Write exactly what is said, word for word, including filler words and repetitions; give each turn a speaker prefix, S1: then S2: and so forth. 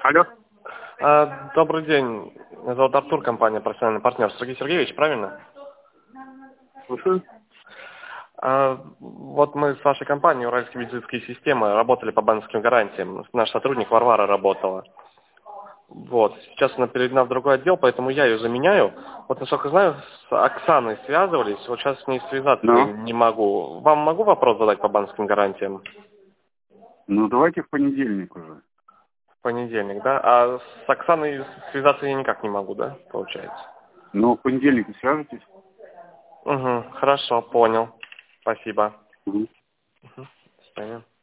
S1: Алло.
S2: А, Добрый день. Меня зовут Артур, компания «Профессиональный партнер». Сергей Сергеевич, правильно?
S1: Слушаю.
S2: А, Вот мы с вашей компанией «Уральские медицинские системы» работали по банковским гарантиям. Наш сотрудник Варвара работала. Вот. Сейчас она переведена в другой отдел, поэтому я ее заменяю. Вот, насколько знаю, с Оксаной связывались. Вот сейчас с ней связаться
S1: Ну,
S2: не могу. Вам могу вопрос задать по банковским гарантиям?
S1: ну давайте в понедельник уже.
S2: В понедельник, да? А с Оксаной связаться я никак не могу, да, получается?
S1: Ну, в понедельник свяжетесь?
S2: Угу, хорошо, понял. Спасибо.
S1: Угу.
S2: Мгм. До свидания.